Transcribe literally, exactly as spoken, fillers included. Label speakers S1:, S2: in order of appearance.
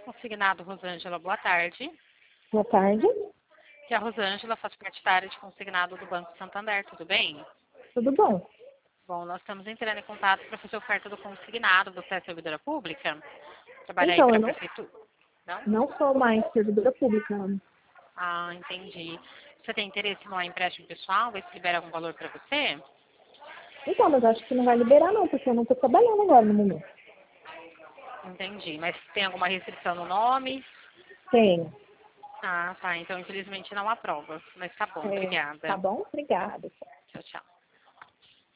S1: Consignado Rosângela, boa tarde.
S2: Boa tarde.
S1: Que é a Rosângela, faz parte da área de consignado do Banco Santander, tudo bem?
S2: Tudo bom?
S1: Bom, nós estamos entrando em contato para fazer oferta do consignado. Você é servidora pública? Trabalha aí
S2: Então,
S1: para
S2: eu
S1: a
S2: não,
S1: prefeitura? Não?
S2: não sou mais servidora pública.
S1: Ah, entendi. Você tem interesse no empréstimo pessoal? Ver se libera algum valor para você?
S2: Então, mas acho que não vai liberar não, porque eu não estou trabalhando agora no momento.
S1: Entendi. Mas tem alguma restrição no nome?
S2: Tenho.
S1: Ah, tá. Então, infelizmente, não aprova. Mas tá bom,
S2: É, tá
S1: obrigada.
S2: bom? Obrigada.
S1: Tchau, tchau.